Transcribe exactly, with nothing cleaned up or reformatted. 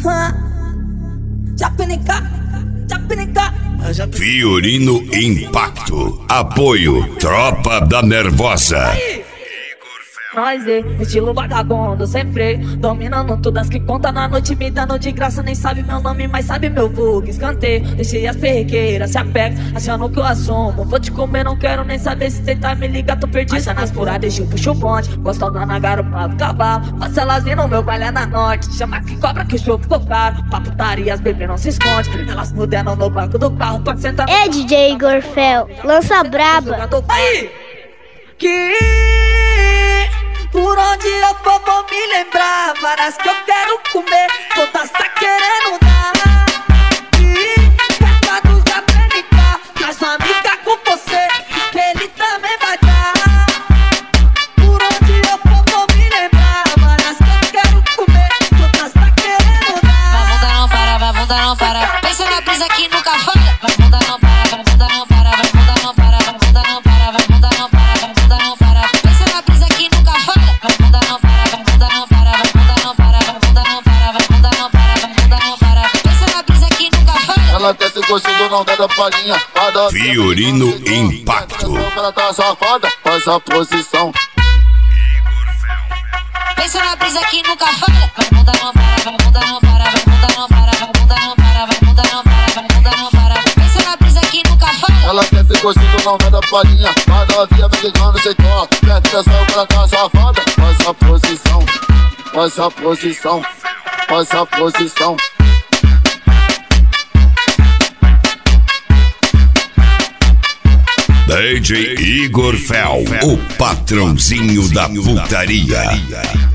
Japinica, Japinica. Fiorino Impacto. Apoio Tropa da Nervosa. Nós é estilo vagabundo, sem freio, dominando todas que conta na noite, me dando de graça. Nem sabe meu nome, mas sabe meu vulgo. Escanteio, deixei as perrequeiras, se apega, achando que eu assumo. Vou te comer, não quero nem saber se tentar me ligar, tô perdido. Essa nas furadas, eu puxo o bonde, gostosa na garupa do cavalo. Passa elas vindo, meu baile é na norte, chama que cobra que o show ficou caro. Pra putaria, as bebês não se esconde, elas muderam no banco do carro, pode sentar. É D J Igor Fel, lança braba. Aí, que por onde eu for vou me lembrar, várias que eu quero comer, todas tá querendo dar. E festa dos Japinica, traz uma amiga com você, que ele também vai dar. Por onde eu for vou me lembrar, várias que eu quero comer, todas tá querendo dar. Vai bunda não para, vai bunda não para, pensa na brisa que nunca falha. Vai bunda não para, vai bunda não para, vai bunda não para, vai bunda não para, vai bunda não para, vai bunda não para, pensa na brisa que nunca falha. Vai bunda não para, vai bunda não para, vai bunda não para, vai bunda não para, vai bunda não para, vai bunda não para, pensa na brisa que nunca falha. Ela quer ser gostando, não dá da palhinha. Fiorino Impacto. Ela tá safada, faz a posição. Pensa na brisa que nunca falha. Vai bunda não para, vai bunda não para, vai bunda não para, vai bunda não para, vai bunda não para, vai bunda não para, pensa na brisa que nunca falha. Ela quer ser gostando, não dá da palhinha. A novinha vem ligando, cê toca. Presta atenção, ela tá safada, faz a posição. Faz a posição, faz a posição. D J Igor Fel, o patrãozinho da putaria.